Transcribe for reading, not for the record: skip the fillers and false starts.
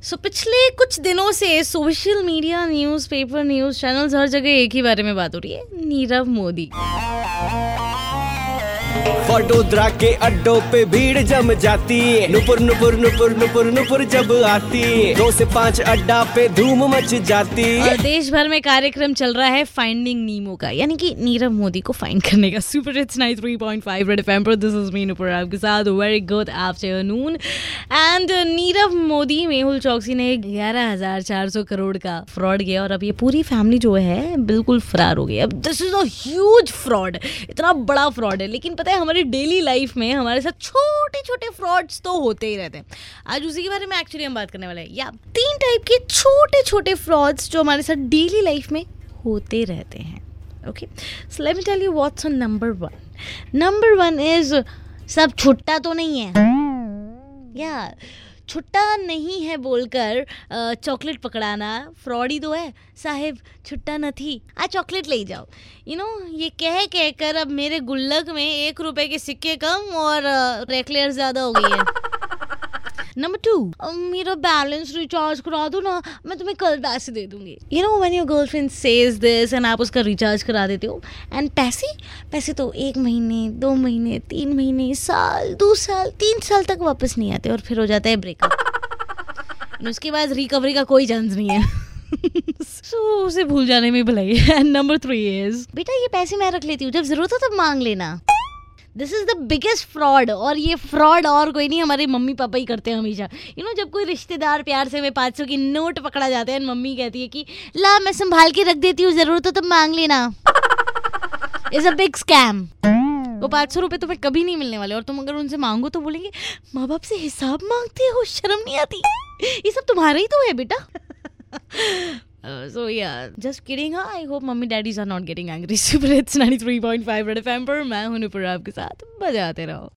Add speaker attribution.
Speaker 1: सो पिछले कुछ दिनों से social media, newspaper, news channels हर जगह एक ही बारे में बात हो रही है, नीरव मोदी।
Speaker 2: वडोदरा के अड्डों पे भीड़ जम जाती, नुपुर नुपुर नुपुर नुपुर नुपुर जब आती, 2 से 5 अड्डा पे धूम मच जाती।
Speaker 1: और देश भर में कार्यक्रम चल रहा है फाइंडिंग नीमो का, यानी कि नीरव मोदी को फाइंड करने का। सुपर हिट्स 93.5 रेड एफएम पर दिस इज मी नुपुर आपके साथ। Very good afternoon. And Nirav Modi, Mehul Choksi ने 11,400 करोड़ का फ्रॉड किया और अब ये पूरी फैमिली जो है बिल्कुल फरार हो गई। अब this is a huge fraud, इतना बड़ा फ्रॉड है। लेकिन पता है हमारी डेली लाइफ में हमारे साथ छोटे छोटे फ्रॉड्स तो होते ही रहते हैं। आज उसी के बारे में एक्चुअली हम बात करने वाले हैं। या 3 टाइप के छोटे छोटे फ्रॉड्स जो हमारे साथ डेली लाइफ में होते रहते हैं। Okay, so let me tell you what's on number 1। Number 1 is सब छुट्टा तो नहीं है, या छुट्टा नहीं है बोलकर चॉकलेट पकड़ाना फ्रॉड ही तो है। साहेब छुट्टा न थी, आ चॉकलेट ले जाओ। ये कह कर अब मेरे गुल्लक में 1 रुपए के सिक्के कम और रेकलेयर ज्यादा हो गई है। नंबर 2, मेरा बैलेंस रिचार्ज करा दो ना, मैं तुम्हें कल पैसे दे दूंगी। When your girlfriend says this and आप उसका रिचार्ज करा देते हो, एंड पैसे तो 1 महीने, 2 महीने, 3 महीने, साल, 2 साल, 3 साल तक वापस नहीं आते और फिर हो जाता है ब्रेकअप। उसके बाद रिकवरी का कोई चांस नहीं है। उसे भूल जाने में भलाई है। नंबर 3 इज बेटा ये पैसे मैं रख लेती हूँ, जब जरूरत हो तब मांग लेना। This is the biggest fraud. और ये फ्रॉड और कोई नहीं, हमारे मम्मी पापा ही करते हैं हमेशा। जब कोई रिश्तेदार प्यार से हमें 500 की नोट पकड़ा जाते हैं, मम्मी कहती है कि ला मैं संभाल के रख देती हूँ, जरूरत हो तब मांग लेना। Is a big scam. वो 500 रुपए तुम्हें कभी नहीं मिलने वाले और तुम अगर उनसे मांगो तो बोलेंगे माँ बाप से हिसाब मांगते हो, शर्म नहीं आती? ये सब तुम्हारा ही तो है बेटा। So yeah, just kidding. I hope mummy daddies are not getting angry. Super Hits 93.5 Red FM पर मैं हूं नुपुर आपके साथ, बजाते रहो।